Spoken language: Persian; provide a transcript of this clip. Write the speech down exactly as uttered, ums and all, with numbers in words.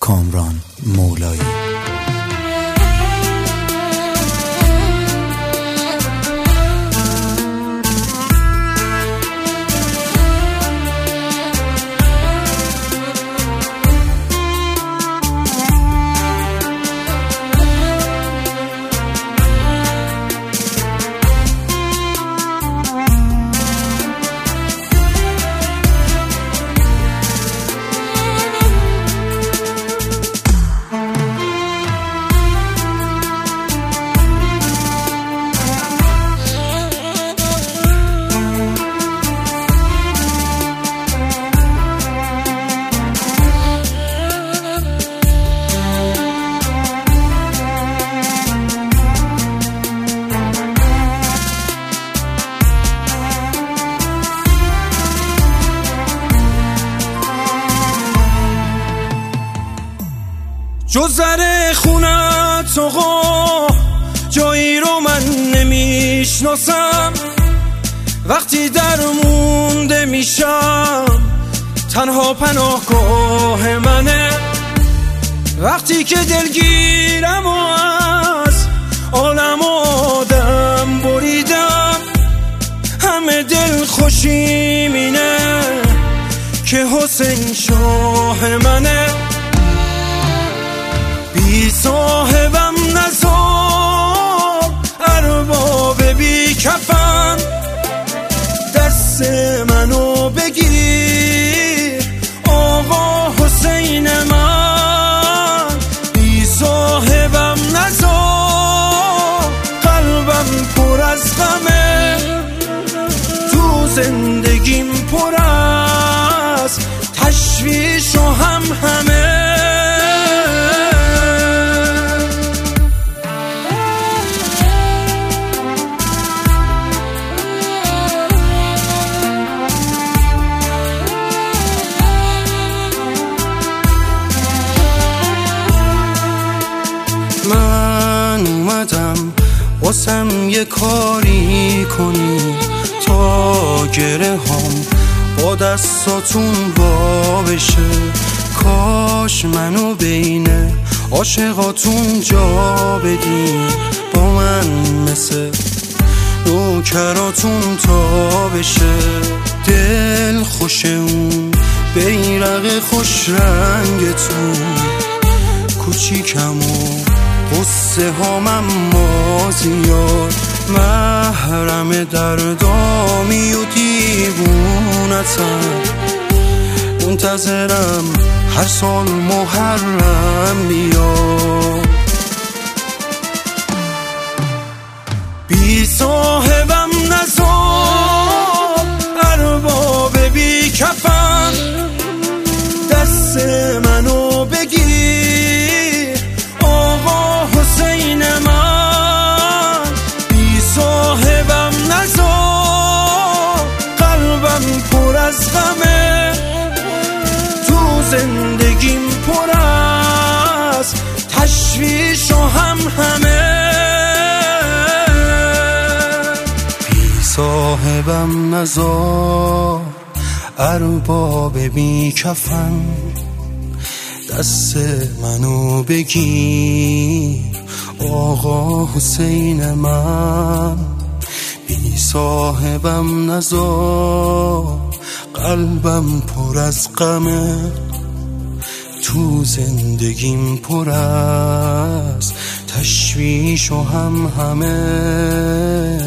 کامران مولایی. جز در خونت آقا جایی رو من نمیشناسم، وقتی در مونده میشم تنها پناهگاه منه، وقتی که دلگیرم و از عالم آدم بریدم، همه دل خوشیم اینه که حسین شاه منه. بی صاحبم نزار ارباب بی کفن، دست منو بگیر آقا حسین من. بی صاحبم نزار قلبم پر از غمه، تو زندگیم پر از تشویش و هم همه. من اومدم واسم یه کاری کنی تا گره هم با دستاتون با بشه، کاش منو بین عاشقاتون جا بدین، با من مثل نوکراتون تا بشه. دل خوش اون بیرق خوش رنگتون، کوچیکم و قصه هام اما زیاد، محرم دردامی و دیوونتم، منتظرم هر سال محرم بیاد. بی صاحبم نزار ارباب بی کفن، دست منو بگیر آقا حسین من. بی صاحبم نزار قلبم پر از غمه، تو زندگیم پر از تشویش و هم همه. بی صاحبم نزار ارباب بی کفن، دست منو بگیر آقا حسین من. بی صاحبم نزار قلبم پر از غمه، تو زندگیم پر از تشویش و هم همه.